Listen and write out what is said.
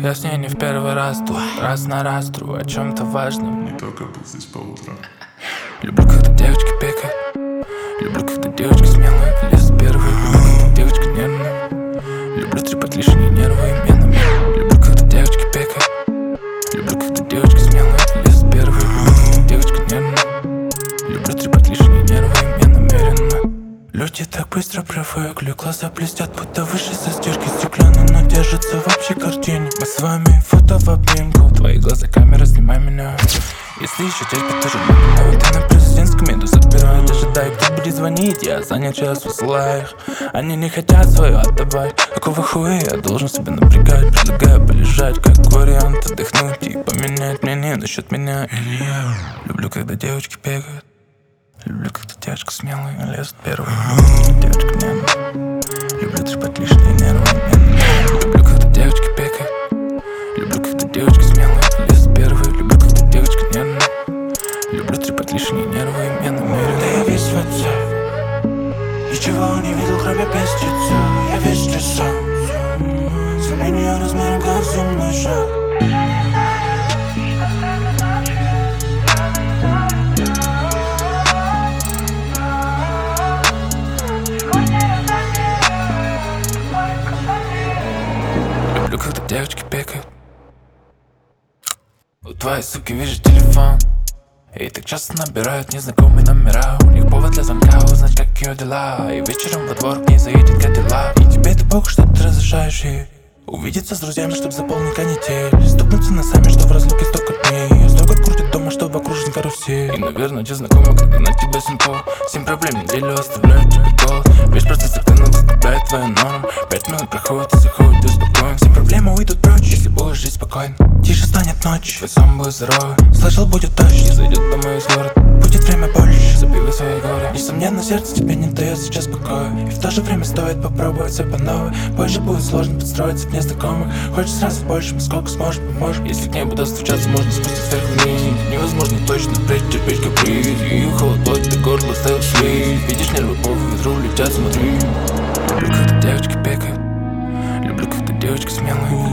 Я с ней не в первый раз тут, раз на раз тру о чем-то важном. Не только был здесь по утрам. Люблю, когда девочки пекают. Люблю, когда девочки смелые лезут первые. Люблю, когда девочки нервные. Люблю трепать лишние нервы именами. Люблю, когда девочки пекают. Люблю, когда девочки смелые лезут первые. Люблю, когда девочки нервные. Люблю трепать лишние нервы я намеренно. Люди так быстро привыкли, глаза блестят, будто вышли со стирки стеклянные, но держатся в общей картине. Мы с вами фото в обнимку. Твои глаза, камера, снимай меня. Если еще терпит, тоже напоминаю. Ты на президентском еду забирают. Ожидаю, кто будет звонить, я занят час, высылаю их. Они не хотят свое отдавать. Какого хуя я должен себя напрягать? Предлагаю полежать, как вариант, отдохнуть и поменять мнение насчет меня или я. Люблю, когда девочки бегают. Люблю, когда девочка смелая лезет первой. Девочка нервная. Люблю трепать лишние нервы. Люблю, когда девочки бегают. Люблю, когда девочка смелая лезет первой. Люблю, когда девочка нервная. Люблю трепать лишние нервы. Я намерен. Да я весь в отце. Ничего не видел, кроме пестица. Я весь леса. Сомнения размером, как земной шаг. Люблю, когда девочки пекают. У твоей суки вижу телефон. И так часто набирают незнакомые номера. У них повод для звонка узнать, как ее дела. И вечером во двор к ней заедет Кадиллак. И тебе это похуй, что ты разрешаешь ей увидеться с друзьями, чтобы заполнить канитель. Стукнуться носами, что в разлуке столько дней. Строго крутит дома, чтобы окружить карусель. И, наверное, те знакомы, когда на тебя симпо. 7 проблем неделю оставляют тебе голод. Весь процесс активно заставляет твою норму. 5 минут проходит и заходит, ты успокоен. Все проблемы уйдут прочь, если будешь жить спокойно. Тише станет ночь, твой сон будет здоровый. Слышал, будет дождь, и зайдет домой из города. Будет время больше, забивай свои горе. Несомненно, сердце тебе не дает сейчас покоя. И в то же время стоит попробовать все по новой. Позже будет сложно подстроиться в незнакомых. Хочешь сразу больше, мы сколько сможем, поможем. Если к ней будут стучаться, можно спустить вверх вниз. Невозможно точно претерпеть каприз. Ее холодой до горла стоит слиз. Видишь, нервы по ветру летят, смотри. Люблю, когда девочки бегают. Люблю, когда девочки смелые